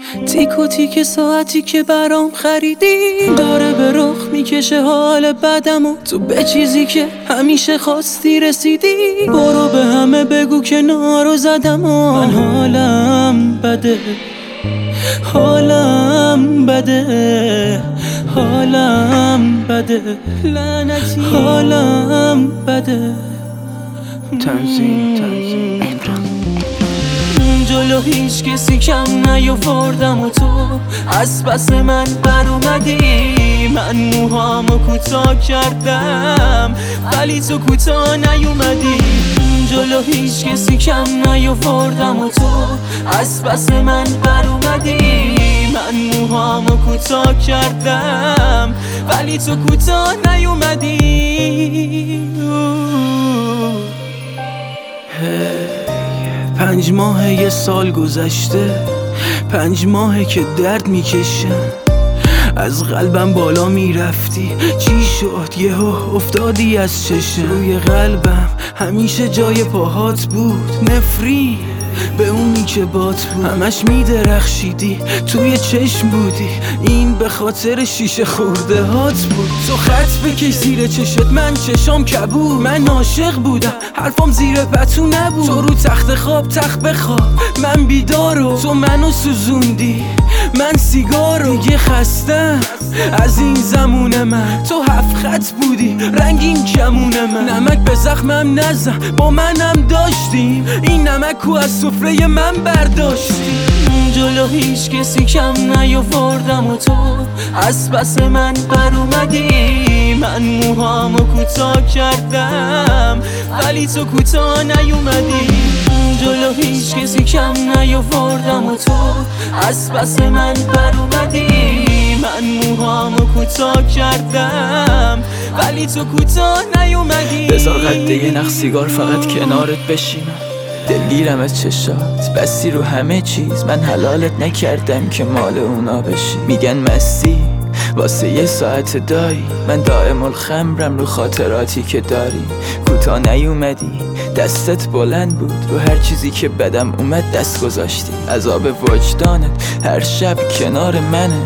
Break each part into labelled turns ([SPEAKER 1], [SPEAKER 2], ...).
[SPEAKER 1] تیک و تیک ساعتی که برام خریدی داره به رخ میکشه حال بدم و تو به چیزی که همیشه خواستی رسیدی. برو به همه بگو که نارو زدم و من حالم بده، حالم بده، حالم بده، لعنتی حالم بده.
[SPEAKER 2] تنظیم
[SPEAKER 1] جلو هیچ کسی کم نیاوردم و تو از پس من بر اومدی. من موهامو کوتاه کردم ولی تو کوتاه نیومدی. جلو هیچ کسی کم نیاوردم و تو از پس من بر اومدی. من موهامو کوتاه کردم ولی تو کوتاه نیومدی. 5 ماه یه سال گذشته، 5 ماهه که درد میکشم. از قلبم بالا میرفتی، چی شد یهو افتادی از چشم. روی قلبم همیشه جای پاهات بود، نفری به اونی که بات بود. همش میدرخشیدی توی چشم بودی، این به خاطر شیشه خورده هات بود. تو خط بکش زیر چشت، من چشام کبود. من عاشق بودم حرفام زیر پتو نبود. تو رو تخت خواب تخت بخواب، من بیدارو تو منو سوزوندی. من سیگارو دیگه خستم از این زمون من. تو 7 خط بودی رنگین کمون من. نمک به زخمم نزن با منم داشتیم، این نمکو از سفره من برداشتی. جلو هیچ کسی کم نیاوردم و تو از پس من بر اومدی. من موهامو کوتاه کردم ولی تو کوتاه نیومدی. جلو هیچ کسی کم نیاوردم و تو از پس من بر اومدی. من موهامو کوتاه کردم ولی تو کوتاه نیومدی.
[SPEAKER 2] بذار قد یه نخ سیگار فقط کنارت بشینم، دلگیرم از چشات بستی رو همه چیز. من حلالت نکردم که مال اونا بشی. میگن مستی واسه یه ساعت دایی، من دائم الخمرم رو خاطراتی که داری. کوتاه نیومدی، دستت بلند بود، رو هر چیزی که بدم اومد دست گذاشتی. عذاب وجدانت هر شب کنار منه،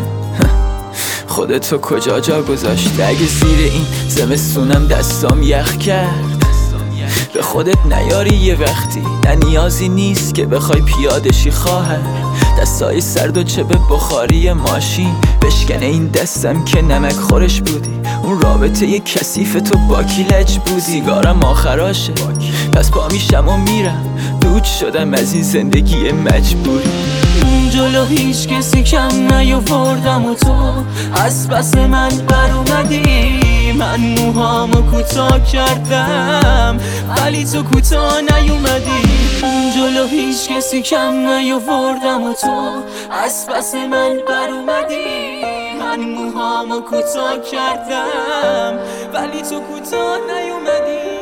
[SPEAKER 2] خودتو کجا جا گذاشتی. اگه زیر این زمستونم دستام یخ کرد، به خودت نیاری یه وقتی. نه نیازی نیست که بخوای پیاده شی خواهر، دستای سرد و چه به بخاری ماشین بشکنه این دستم که نمک خورش بودی. اون رابطه یه کثیف تو با کی لج بودی. سیگارم آخراشه پس پا میشم و میرم، دود شدم از این زندگی مجبوری.
[SPEAKER 1] جلو هیچ کسی کم نیاوردم و تو از پس من بر اومدی. من موهامو کوتاه کردم ولی تو کوتاه نیومدی. جلو هیچ کسی کم نیاوردم و تو از پس من بر اومدی. من موهامو کوتاه کردم ولی تو کوتاه نیومدی.